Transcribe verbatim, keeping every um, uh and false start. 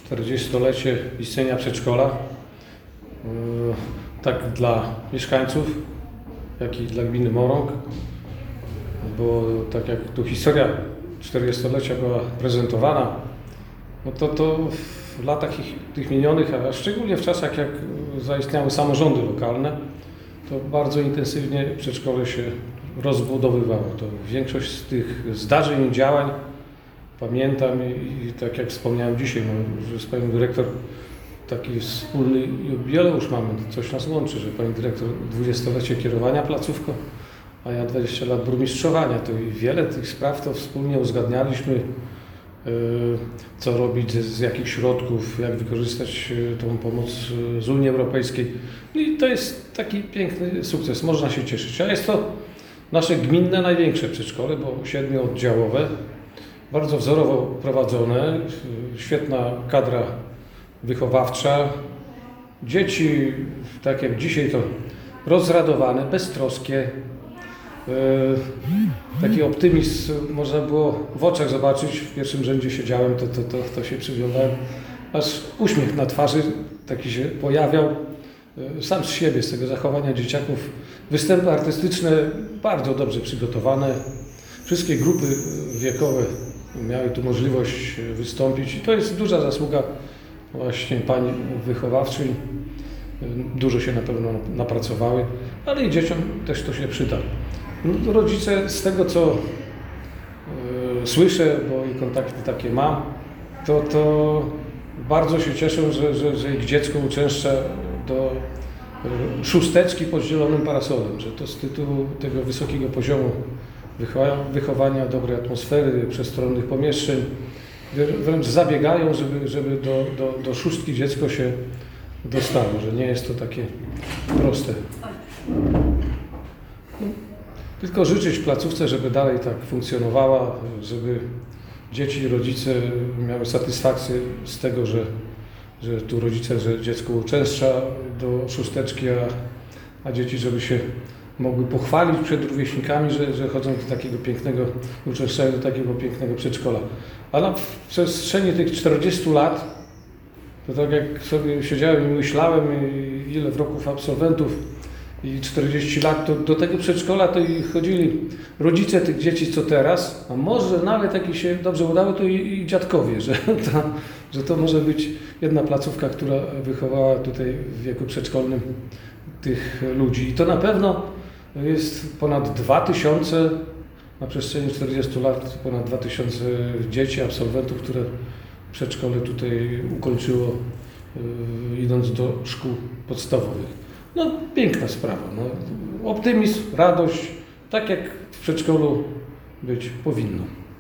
czterdziestolecie istnienia przedszkola, tak dla mieszkańców, jak i dla gminy Morąg, bo tak jak tu historia czterdziestolecia była prezentowana, no to, to w latach ich, tych minionych, a szczególnie w czasach jak zaistniały samorządy lokalne, to bardzo intensywnie przedszkole się rozbudowywało. To większość z tych zdarzeń i działań pamiętam i, i tak jak wspomniałem dzisiaj, no, że z panią dyrektor taki wspólny jubileusz mamy, coś nas łączy, że pani dyrektor dwudziestolecie kierowania placówką, a ja dwadzieścia lat burmistrzowania, to i wiele tych spraw to wspólnie uzgadnialiśmy, yy, co robić, z, z jakich środków, jak wykorzystać yy, tą pomoc yy, z Unii Europejskiej. I to jest taki piękny sukces, można się cieszyć. A jest to nasze gminne największe przedszkole, bo siedmiooddziałowe, bardzo wzorowo prowadzone, yy, świetna kadra wychowawcza. Dzieci, tak jak dzisiaj, to rozradowane, beztroskie. Yy, taki optymizm można było w oczach zobaczyć. W pierwszym rzędzie siedziałem, to, to, to, to się przyglądałem, aż uśmiech na twarzy taki się pojawiał. Yy, sam z siebie, z tego zachowania dzieciaków. Występy artystyczne bardzo dobrze przygotowane. Wszystkie grupy wiekowe miały tu możliwość wystąpić i to jest duża zasługa właśnie pań wychowawczej. Dużo się na pewno napracowały, ale i dzieciom też to się przyda. No, rodzice, z tego co y, słyszę, bo i kontakty takie mam, to, to bardzo się cieszą, że, że, że ich dziecko uczęszcza do y, szósteczki pod zielonym parasolem, że to z tytułu tego wysokiego poziomu wychowania, wychowania dobrej atmosfery, przestronnych pomieszczeń, wręcz zabiegają, żeby, żeby do, do, do szóstki dziecko się dostało, że nie jest to takie proste. No, tylko życzyć placówce, żeby dalej tak funkcjonowała, żeby dzieci i rodzice miały satysfakcję z tego, że, że tu rodzice, że dziecko uczęszcza do szósteczki, a, a dzieci, żeby się mogły pochwalić przed rówieśnikami, że, że chodzą do takiego pięknego, uczęszczają do takiego pięknego przedszkola. Ale w przestrzeni tych czterdziestu lat, to tak jak sobie siedziałem i myślałem, ile w roków absolwentów i czterdzieści lat, to do tego przedszkola to i chodzili rodzice tych dzieci, co teraz, a może nawet jak się dobrze udało, to i, i dziadkowie, że to, że to może być jedna placówka, która wychowała tutaj w wieku przedszkolnym tych ludzi. I to na pewno jest ponad dwa tysiące, na przestrzeni czterdziestu lat, ponad dwa tysiące dzieci, absolwentów, które przedszkole tutaj ukończyło, yy, idąc do szkół podstawowych. No, piękna sprawa. No. Optymizm, radość, tak jak w przedszkolu być powinno.